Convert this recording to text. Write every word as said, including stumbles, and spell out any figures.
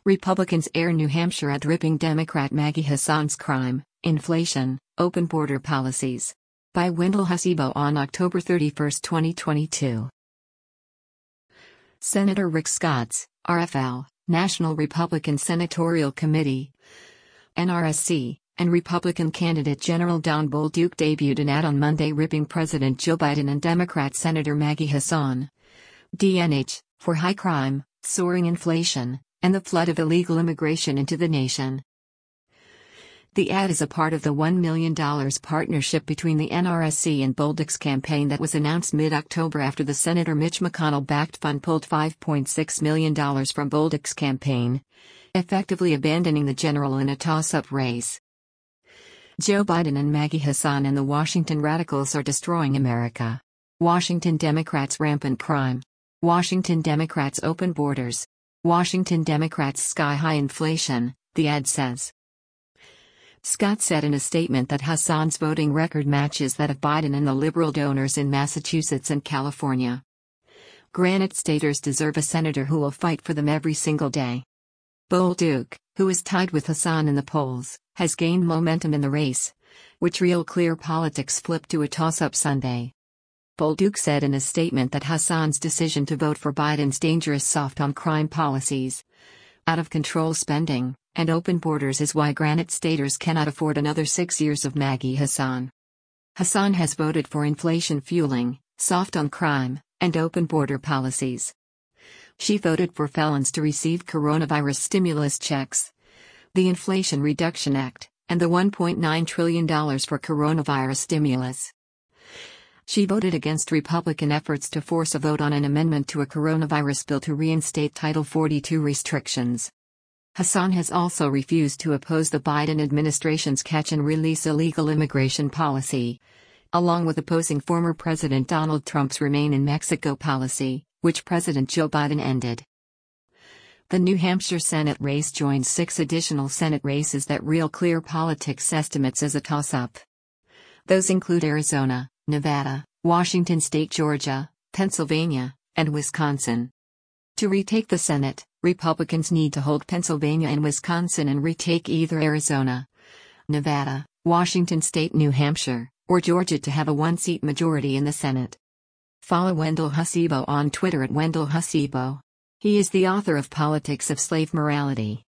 Republicans air New Hampshire at ripping Democrat Maggie Hassan's crime, inflation, open border policies. By Wendell Hasebo on October thirty-first, twenty twenty-two. Senator Rick Scott, R F L, National Republican Senatorial Committee, N R S C, and Republican candidate General Don Bolduc debuted an ad on Monday ripping President Joe Biden and Democrat Senator Maggie Hassan, D N H, for high crime, soaring inflation, and the flood of illegal immigration into the nation. The ad is a part of the one million dollars partnership between the N R S C and Bolduc's campaign that was announced mid-October after the Senator Mitch McConnell-backed fund pulled five point six million dollars from Bolduc's campaign, effectively abandoning the general in a toss-up race. Joe Biden and Maggie Hassan and the Washington radicals are destroying America. Washington Democrats' rampant crime. Washington Democrats' open borders. Washington Democrats' sky-high inflation, the ad says. Scott said in a statement that Hassan's voting record matches that of Biden and the liberal donors in Massachusetts and California. Granite Staters deserve a senator who will fight for them every single day. Bolduc, who is tied with Hassan in the polls, has gained momentum in the race, which Real Clear Politics flipped to a toss-up Sunday. Bolduc said in a statement that Hassan's decision to vote for Biden's dangerous soft-on-crime policies, out-of-control spending, and open borders is why Granite Staters cannot afford another six years of Maggie Hassan. Hassan has voted for inflation fueling, soft-on-crime, and open border policies. She voted for felons to receive coronavirus stimulus checks, the Inflation Reduction Act, and the one point nine trillion dollars for coronavirus stimulus. She voted against Republican efforts to force a vote on an amendment to a coronavirus bill to reinstate Title forty-two restrictions. Hassan has also refused to oppose the Biden administration's catch-and-release illegal immigration policy, along with opposing former President Donald Trump's Remain in Mexico policy, which President Joe Biden ended. The New Hampshire Senate race joins six additional Senate races that Real Clear Politics estimates as a toss-up. Those include Arizona, Nevada, Washington State, Georgia, Pennsylvania, and Wisconsin. To retake the Senate, Republicans need to hold Pennsylvania and Wisconsin and retake either Arizona, Nevada, Washington State, New Hampshire, or Georgia to have a one-seat majority in the Senate. Follow Wendell Hasebo on Twitter at Wendell Hasebo. He is the author of Politics of Slave Morality.